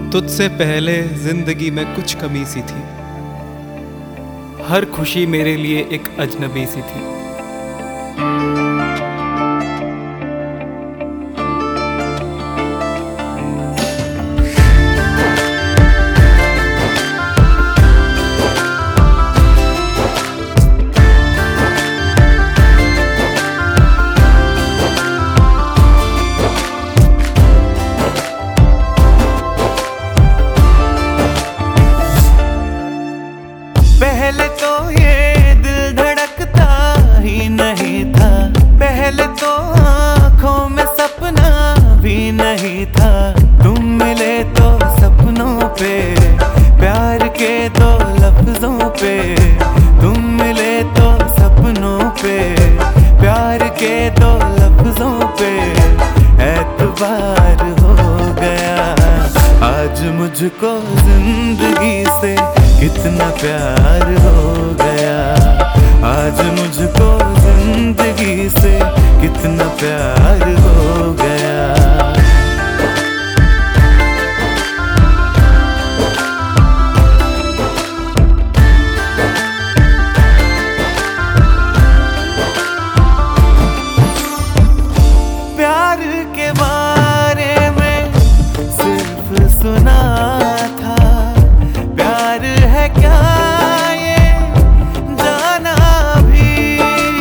तुझसे पहले जिंदगी में कुछ कमी सी थी, हर खुशी मेरे लिए एक अजनबी सी थी। पहले तो ये दिल धड़कता ही नहीं था, पहले तो आँखों में सपना भी नहीं था। तुम मिले तो सपनों पे, प्यार के दो लफ्जों पे। तुम मिले तो सपनों पे, प्यार के दो लफ्जों पे एतबार हो गया। आज मुझको जिंदगी से कितना प्यार हो गया। आज मुझको जिंदगी से कितना प्यार हो गया। प्यार के बारे में सिर्फ सुना था, प्यार है क्या ये जाना भी।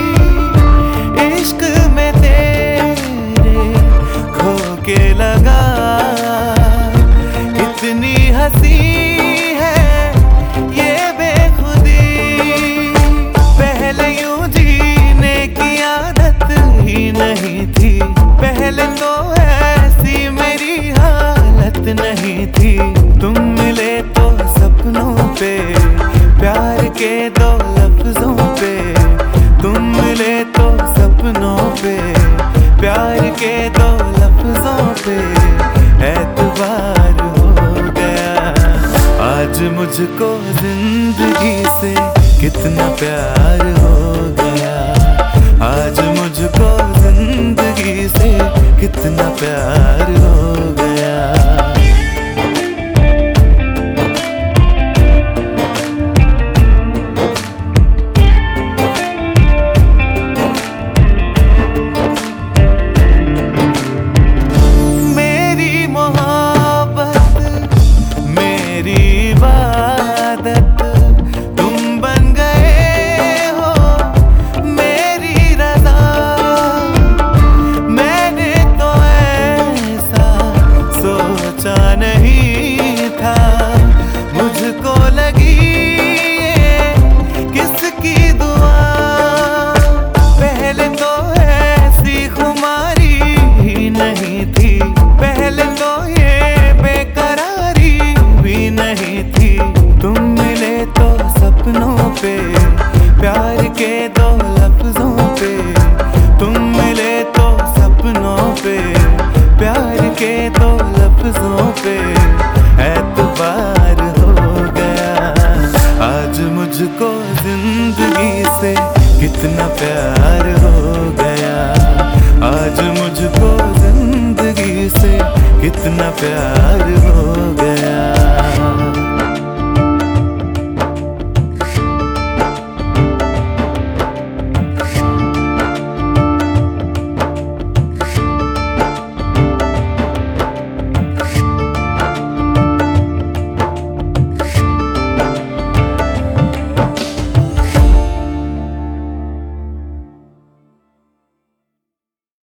इश्क में तेरे खो के लगा, कितनी हंसी है ये बेखुदी। पहले यूं जीने की आदत ही नहीं थी, पहले तो ऐसी मेरी हालत नहीं थी। तुम मिले तो सपनों पे, प्यार के दो लफ्जों पे। तुम मिले तो सपनों पे, प्यार के दो लफ्जों पे एतबार हो गया। आज मुझको जिंदगी से कितना प्यार हो गया। आज मुझको जिंदगी से कितना प्यार हो गया। मेरी मोहब्बत मेरी इबादत, तुम बन गए हो मेरी रज़ा। मैंने तो ऐसा सोचा नहीं था, मुझको लगी ये किसकी दुआ। पहले तो ऐसी खुमारी ही नहीं थी, पहले तो ये बेकरारी भी नहीं थी। तुम मिले तो सपनों पे, प्यार के दो लफ्जों पे। तुम मिले तो सपनों पे, प्यार के दो लफ्जों पे एतबार हो गया। आज मुझको जिंदगी से कितना प्यार हो गया। आज मुझको जिंदगी से कितना प्यार हो